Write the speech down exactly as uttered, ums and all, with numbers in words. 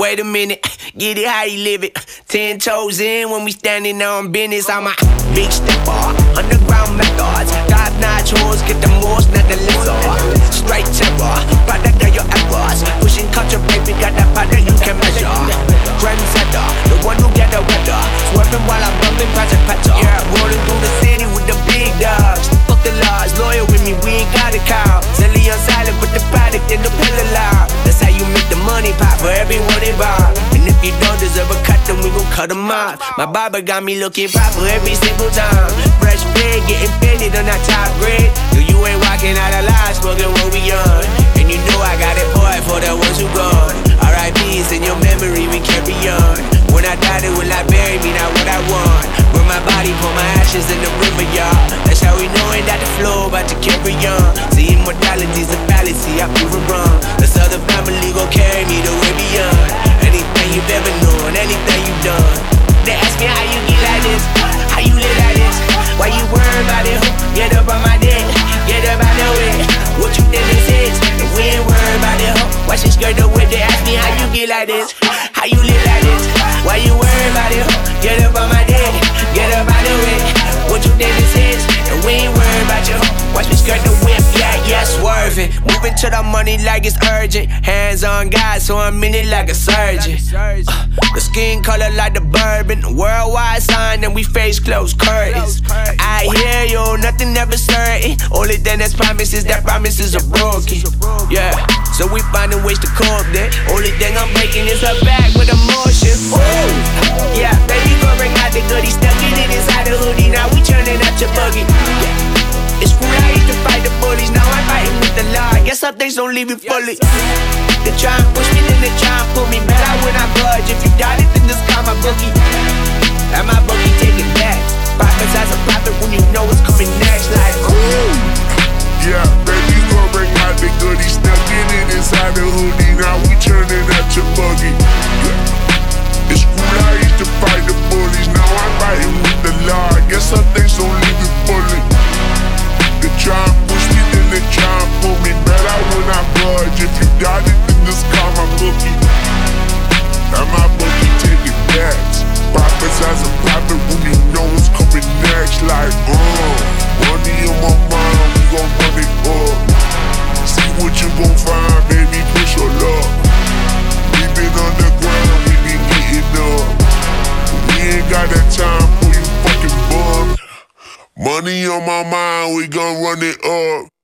Wait a minute, get it how you live it. Ten toes in when we standing on business. I'm a big stepper, underground methods. Top-notch hoes, get the most, not the lesser. Straight terror, product of your efforts. Pushing culture, baby, got that powder you can measure. Trendsetter, the one who get the weather. Swerving while I'm bumping Project Petter. Yeah, rolling through the city with the big dogs. Fuck the laws, loyal with me, we ain't got a cow. Zelly on silent, put the product in the pillar loud. That's how you make the money pop for everyone involved. And if you don't deserve a cut, then we gon' cut them off. My barber got me looking proper every single time. Fresh pig, getting fitted on that top grade. No, you ain't walking out of line, smoking what we on. And you know I got it, boy, for the ones who gone. R I P's in your memory, we carry on. When I die, they will not bury me, not what I want. Burn my body, pour my ashes in the river, y'all. That's how we knowin' that the flow about to carry on. See, immortality's a fallacy, I prove it wrong. This other family gon' carry me the way beyond. Anything you've ever known, anything you've done. They ask me how you get like this, how you live like this. Why you worry about it, ho? Get up on my dick, get up out the way. What you think this is? And we ain't worried about it, ho. Watch your skirt the whip, they ask me how you get like this, how you live like this. Why you worry about it, ho? Get up on my dick, get up out the way. What you think this is? And we ain't worried about you, ho. Watch me skirt the whip, yeah, yeah, swerving. Moving to the money like it's urgent. Hands on God, so I'm in it like a surgeon. Uh, the skin color like the bourbon. Worldwide sign, and we face closed curtains. I hear you, nothing ever certain. Only thing that's promised is that promises are broken. Yeah, so we finding ways to cope that. Only thing I'm making is her back with emotion. Ooh. Yeah, baby, go bring out the goodies. Stuck it in inside the hoodie. Now we turning up your buggy. Yeah. It's cool, I used to fight the bullies. Now I'm fighting with the law. Guess some things don't leave me fully. They try and push me, then they try and pull me. Better when I budge. If you got it, then just call my bookie. And my bookie take it back. Profits as a profit when you know it's coming next. Like, ooh. Yeah, baby, go bring out the goodies. Now get it inside the hoodie. Now we turning up your buggy. Yeah. It's cool, I used to fight the bullies. Now I'm fighting with the law. Guess some things don't leave me fully. They try and push me, then they try and pull me. Better when I budge. If you got it, then just call my bookie. And my bookie take it back. Profits as a profit when you know it's coming next. Like, uh, money on my mind, we gon' run it up. See what you gon' find, baby, push your luck. We been underground, we been getting up. We ain't got that time for you fucking bum. Money on my mind, we gon' run it up.